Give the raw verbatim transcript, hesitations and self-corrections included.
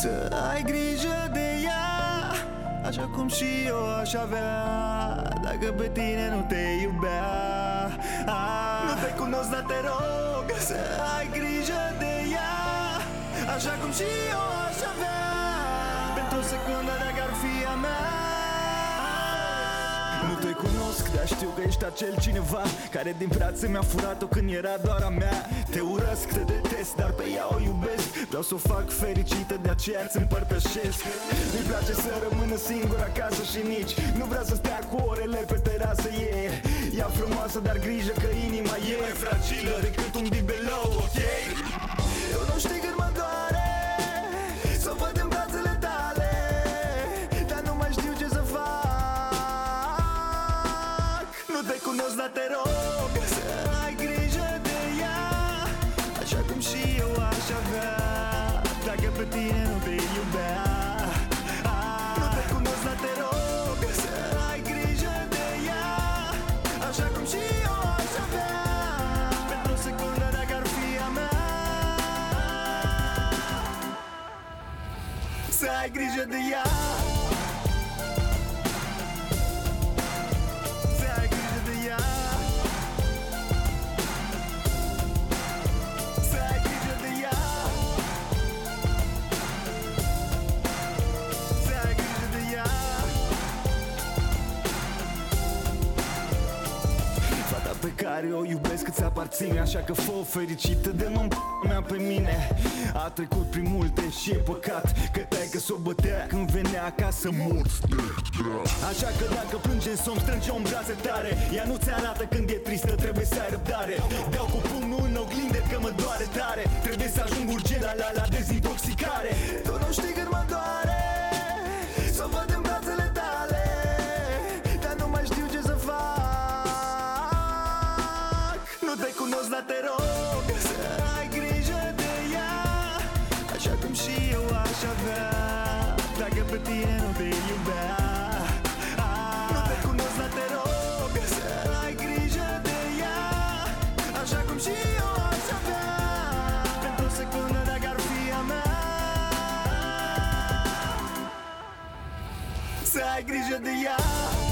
Să ai grijă de ea, așa cum și eu aș avea dacă pe tine nu te iubea. ah, Nu te cunosc, dar te rog să ai grijă de ea, așa cum și eu aș avea pentru o secundă dacă ar fi a mea. Nu te cunosc, dar știu că ești acel cineva care din brațe mi-a furat-o când era doar a mea. Te urăsc, te detest, dar pe ea o iubesc. Vreau să o fac fericită, de aceea îți împărtășesc. Îi place să rămână singură acasă și nici nu vrea să stea cu orele pe terasă. E ea frumoasă, dar grijă că inima e mai fragilă decât un bibelou, ok? Eu nu știu cât mă doare să o văd în brațele tale, dar nu mai știu ce să fac. Nu te cunosc, dar te rog să ai grijă de ea, așa cum și eu aș avea dacă pe tine nu te iubea. ah, Nu te cunosc, dar te rog să ai grijă de ea, așa cum și eu aș avea pentru o secundă dacă ar fi a mea. Să ai grijă de ea, să ai grijă de ea, să ai grijă de ea, să ai grijă de ea. Fata pe care o iubesc îți aparține, așa că fă-o fericită de mă mea pe mine. A trecut prin multe și e păcat că taică s-o bătea când venea acasă mult. Așa că dacă plângem să-mi strângem în brațe tare, ea nu ți arată când e tristă, trebuie să ai răbdare. Beau cu pumnul în oglindă că mă doare tare, trebuie să ajung urgent la, la, la dezintoxicare. Tu nu știi cât mă doare să văd în brațele tale, dar nu mai știu ce să fac. Nu te cunosc, dar te rog să ai grijă de ea, așa cum și eu aș avea dacă pe tine nu te iubea. ah, Nu te cunosc, dar te rog să ai grijă de ea, așa cum și eu aș avea pentru o secundă dacă ar fi a mea. Să ai grijă de ea.